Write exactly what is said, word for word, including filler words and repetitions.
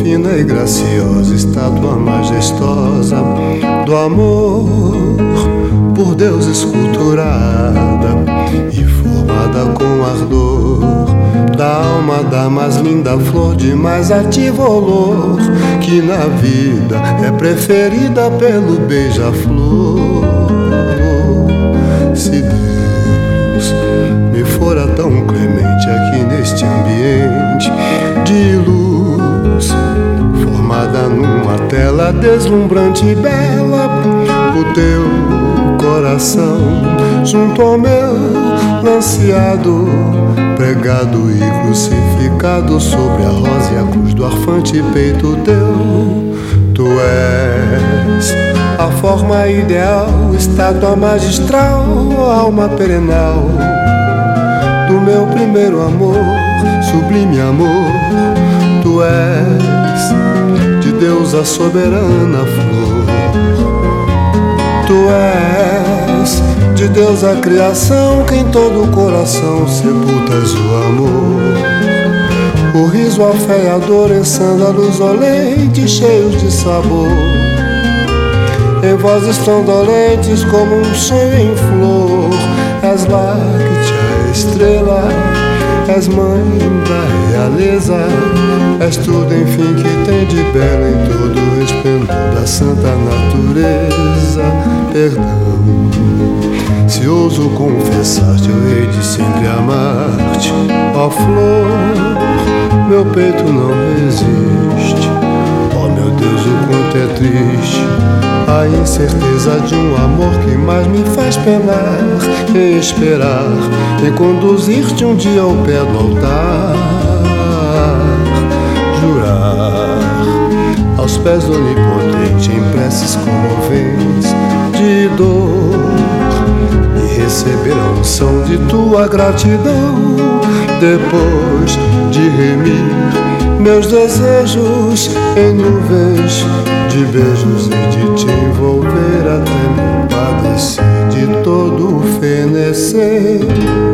fina e graciosa, estátua majestosa do amor, por Deus esculturada e formada com ardor da alma da mais linda flor, de mais ativo olor, que na vida é preferida pelo beija-flor. Se Deus me fora tão clemente aqui neste ambiente de luz, formada numa tela deslumbrante e bela, o teu coração junto ao meu, lanceado, pregado e crucificado sobre a rosa e a cruz do arfante peito teu. Tu és a forma ideal, estátua magistral, alma perenal do meu primeiro amor, sublime amor. Tu és de Deus a soberana flor. Tu és de Deus a criação, que em todo o coração sepultas o amor. O riso, a fé e a dor em sândalos olentes cheios de sabor, em vozes tondolentes como um sonho em flor. És Láctea, estrela, és mãe da realeza, és tudo, enfim, que tem de belo em todo o esplendor da santa natureza. Perdão, se ouso confessar-te, eu hei de sempre amar-te, ó flor, meu peito não resiste. Ó meu Deus, o quanto é triste a incerteza de um amor que mais me faz penar, em esperar, em conduzir-te um dia ao pé do altar, jurar aos pés do Onipotente em preces comoventes de dor, e receber a unção de tua gratidão, depois de remir meus desejos em nuvens de beijos e de te envolver até me padecer de todo o fenecer.